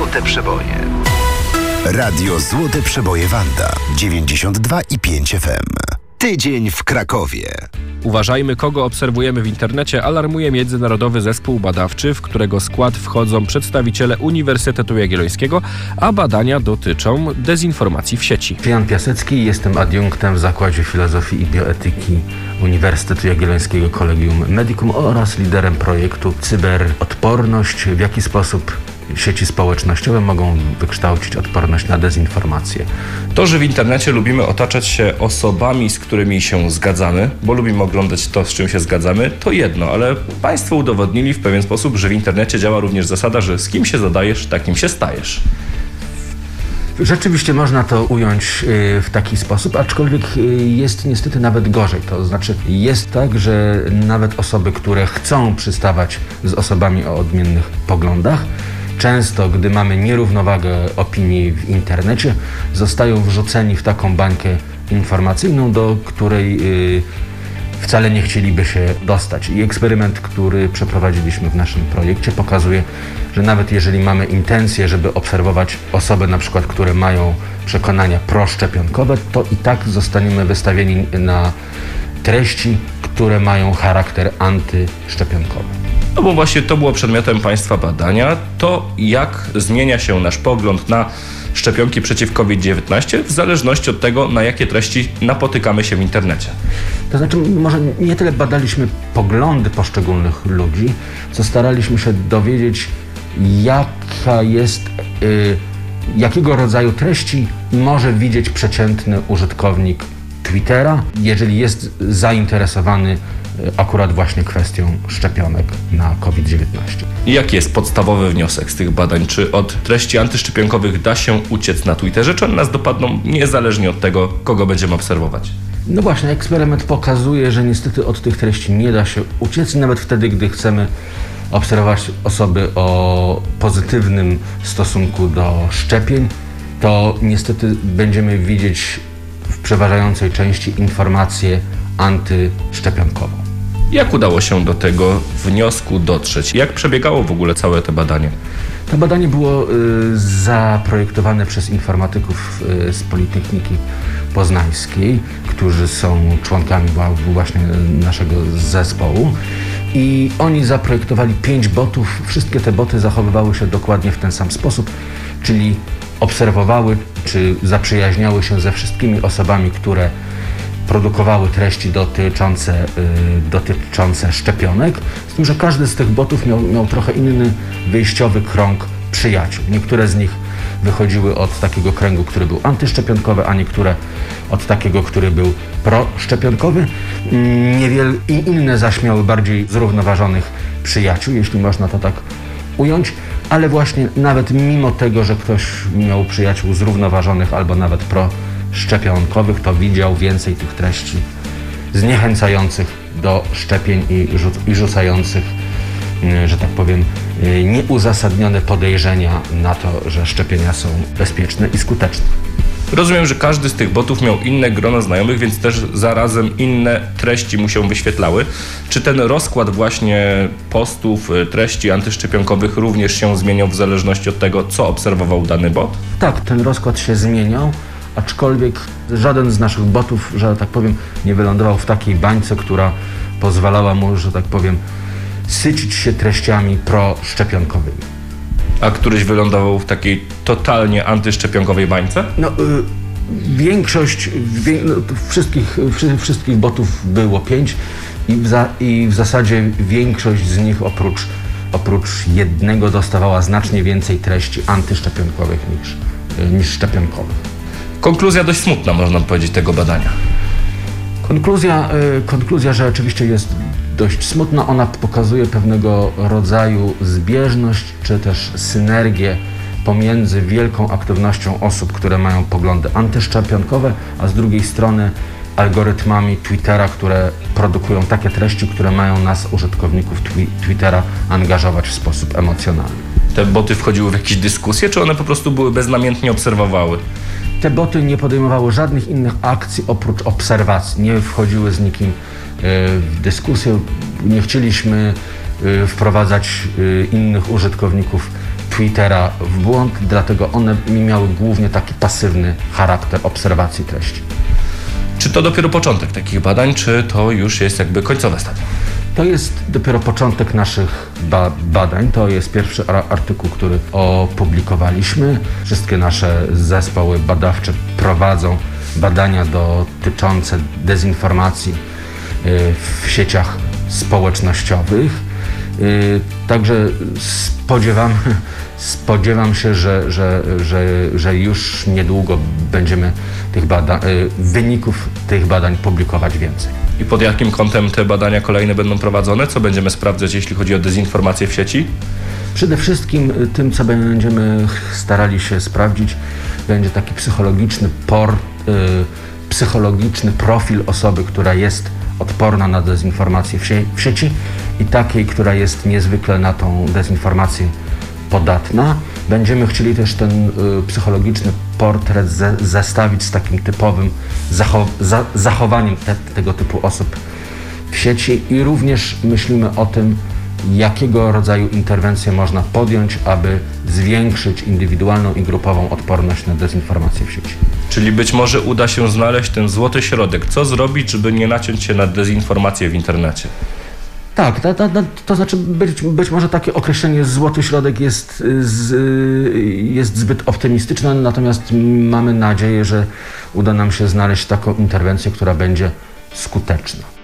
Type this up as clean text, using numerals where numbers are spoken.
Złote Przeboje. Radio Złote Przeboje Wanda 92,5 FM. Tydzień w Krakowie. Uważajmy, kogo obserwujemy w internecie, alarmuje Międzynarodowy Zespół Badawczy, w którego skład wchodzą przedstawiciele Uniwersytetu Jagiellońskiego, a badania dotyczą dezinformacji w sieci. Jan Piasecki, jestem adiunktem w Zakładzie Filozofii i Bioetyki Uniwersytetu Jagiellońskiego Collegium Medicum oraz liderem projektu Cyberodporność. W jaki sposób sieci społecznościowe mogą wykształcić odporność na dezinformację? To, że w internecie lubimy otaczać się osobami, z którymi się zgadzamy, bo lubimy oglądać to, z czym się zgadzamy, to jedno, ale państwo udowodnili w pewien sposób, że w internecie działa również zasada, że z kim się zadajesz, takim się stajesz. Rzeczywiście można to ująć w taki sposób, aczkolwiek jest niestety nawet gorzej. To znaczy jest tak, że nawet osoby, które chcą przystawać z osobami o odmiennych poglądach, często, gdy mamy nierównowagę opinii w internecie, zostają wrzuceni w taką bańkę informacyjną, do której wcale nie chcieliby się dostać. I eksperyment, który przeprowadziliśmy w naszym projekcie, pokazuje, że nawet jeżeli mamy intencję, żeby obserwować osoby, na przykład, które mają przekonania proszczepionkowe, to i tak zostaniemy wystawieni na treści, które mają charakter antyszczepionkowy. No bo właśnie to było przedmiotem Państwa badania, to jak zmienia się nasz pogląd na szczepionki przeciw COVID-19 w zależności od tego, na jakie treści napotykamy się w internecie. To znaczy, może nie tyle badaliśmy poglądy poszczególnych ludzi, co staraliśmy się dowiedzieć, jakiego rodzaju treści może widzieć przeciętny użytkownik Twittera, jeżeli jest zainteresowany akurat właśnie kwestią szczepionek na COVID-19. I jaki jest podstawowy wniosek z tych badań? Czy od treści antyszczepionkowych da się uciec na Twitterze, czy one nas dopadną niezależnie od tego, kogo będziemy obserwować? No właśnie, eksperyment pokazuje, że niestety od tych treści nie da się uciec, nawet wtedy, gdy chcemy obserwować osoby o pozytywnym stosunku do szczepień, to niestety będziemy widzieć w przeważającej części informację antyszczepionkową. Jak udało się do tego wniosku dotrzeć? Jak przebiegało w ogóle całe to badanie? To badanie było zaprojektowane przez informatyków z Politechniki Poznańskiej, którzy są członkami właśnie naszego zespołu. I oni zaprojektowali 5 botów. Wszystkie te boty zachowywały się dokładnie w ten sam sposób, czyli obserwowały czy zaprzyjaźniały się ze wszystkimi osobami, które produkowały treści dotyczące szczepionek, z tym, że każdy z tych botów miał trochę inny wyjściowy krąg przyjaciół. Niektóre z nich wychodziły od takiego kręgu, który był antyszczepionkowy, a niektóre od takiego, który był proszczepionkowy. I inne zaś miały bardziej zrównoważonych przyjaciół, jeśli można to tak ująć, ale właśnie nawet mimo tego, że ktoś miał przyjaciół zrównoważonych albo nawet proszczepionkowych, to widział więcej tych treści zniechęcających do szczepień i rzucających, że tak powiem, nieuzasadnione podejrzenia na to, że szczepienia są bezpieczne i skuteczne. Rozumiem, że każdy z tych botów miał inne grono znajomych, więc też zarazem inne treści mu się wyświetlały. Czy ten rozkład właśnie postów, treści antyszczepionkowych również się zmieniał w zależności od tego, co obserwował dany bot? Tak, ten rozkład się zmieniał, aczkolwiek żaden z naszych botów, że tak powiem, nie wylądował w takiej bańce, która pozwalała mu, że tak powiem, sycić się treściami proszczepionkowymi. A któryś wylądował w takiej totalnie antyszczepionkowej bańce? Większość, wszystkich botów było 5 i w zasadzie większość z nich oprócz jednego dostawała znacznie więcej treści antyszczepionkowych niż szczepionkowych. Konkluzja dość smutna, można powiedzieć, tego badania. Konkluzja, że oczywiście jest dość smutna. Ona pokazuje pewnego rodzaju zbieżność czy też synergię pomiędzy wielką aktywnością osób, które mają poglądy antyszczepionkowe, a z drugiej strony algorytmami Twittera, które produkują takie treści, które mają nas, użytkowników Twittera, angażować w sposób emocjonalny. Te boty wchodziły w jakieś dyskusje, czy one po prostu były beznamiętnie obserwowały? Te boty nie podejmowały żadnych innych akcji oprócz obserwacji. Nie wchodziły z nikim w dyskusję. Nie chcieliśmy wprowadzać innych użytkowników Twittera w błąd, dlatego one miały głównie taki pasywny charakter obserwacji treści. Czy to dopiero początek takich badań, czy to już jest jakby końcowe stadium? To jest dopiero początek naszych badań. To jest pierwszy artykuł, który opublikowaliśmy. Wszystkie nasze zespoły badawcze prowadzą badania dotyczące dezinformacji w sieciach społecznościowych. Także spodziewam się, że już niedługo będziemy wyników tych badań publikować więcej. I pod jakim kątem te badania kolejne będą prowadzone? Co będziemy sprawdzać, jeśli chodzi o dezinformację w sieci? Przede wszystkim tym, co będziemy starali się sprawdzić, będzie taki psychologiczny profil osoby, która jest odporna na dezinformację w sieci i takiej, która jest niezwykle na tą dezinformację podatna. Będziemy chcieli też ten psychologiczny portret zestawić z takim typowym zachowaniem tego typu osób w sieci i również myślimy o tym, jakiego rodzaju interwencje można podjąć, aby zwiększyć indywidualną i grupową odporność na dezinformację w sieci. Czyli być może uda się znaleźć ten złoty środek. Co zrobić, żeby nie naciąć się na dezinformację w internecie? Tak, to znaczy być może takie określenie złoty środek jest zbyt optymistyczne, natomiast mamy nadzieję, że uda nam się znaleźć taką interwencję, która będzie skuteczna.